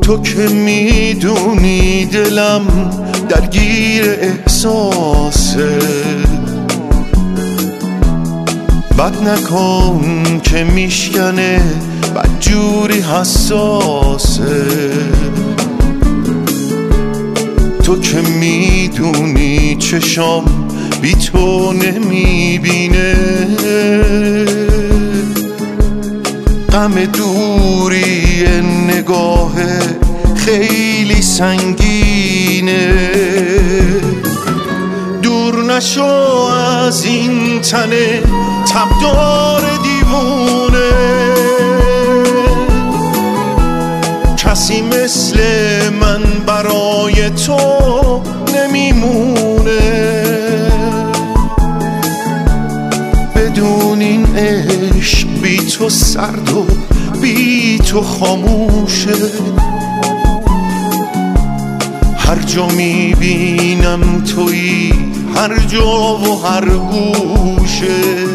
تو که میدونی دلم درگیر احساسه، بد نکن که میشکنه بدجوری حساسه. تو که میدونی چشام بی تو نمیبینه، غم دوری نگاه خیلی سنگینه. دور نشو از این تن تبدار دیوونه، کسی مثل من برای تو نمیمونه. بدون این عشق بی تو سرد و بی تو خاموشه. هر جا میبینم تویی، هر جا و هر گوشه.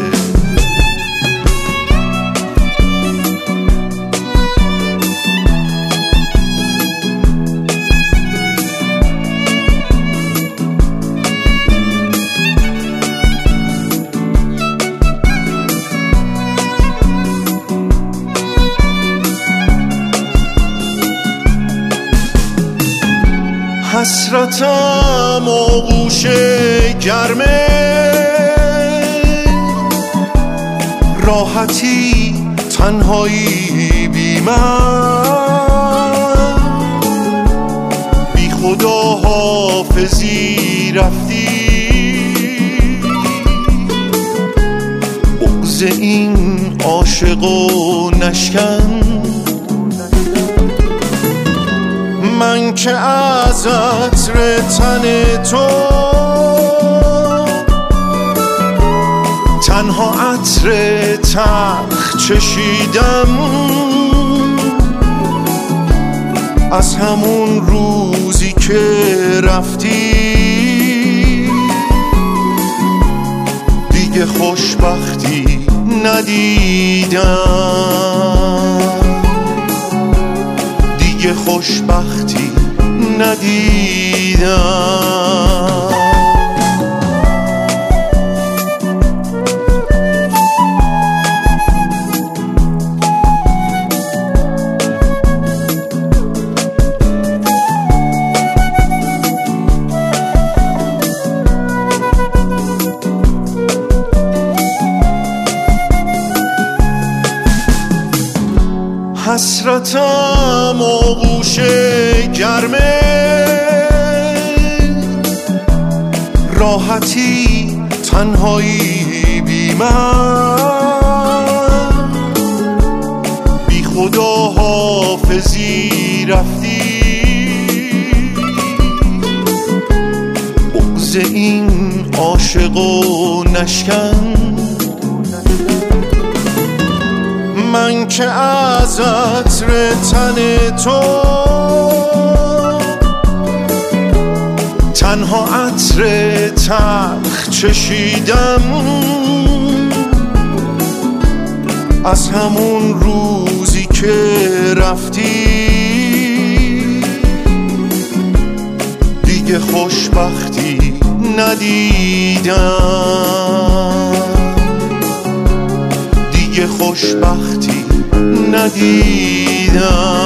حسرتم آغوش گرمه، راحتی تنهایی بی من. بی خدا حافظی رفتی، بغض این عاشقو نشکن. من که از عطر تن تو تنها عطر تلخ چشیدم، از همون روزی که رفتی دیگه خوشبختی ندیدم، دیگه خوشبختی ندیدم. حسرتم آغوش گرمه، راحتی تنهایی بی من. بی خدا حافظی رفتی، بغض این عاشقو نشکن. من که از عطر تن تو تنها عطر تلخ چشیدم، از همون روزی که رفتی دیگه خوشبختی ندیدم، دیگه خوشبختی ندیدم.